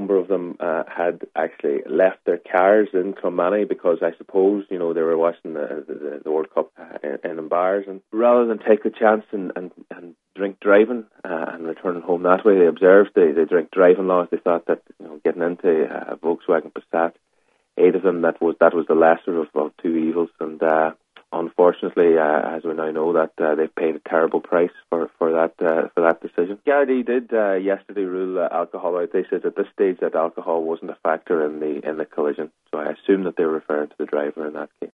number of them had actually left their cars in Clonmany because I suppose, they were watching the World Cup in bars, and rather than take the chance and drink driving and returning home that way, they observed the drink driving laws. They thought that getting into a Volkswagen Passat, 8 of them, that was the lesser of two evils, and unfortunately, as we now know, that they've paid a terrible price for that decision. Gardaí did yesterday rule alcohol out. They said at this stage that alcohol wasn't a factor in the collision, so I assume that they're referring to the driver in that case.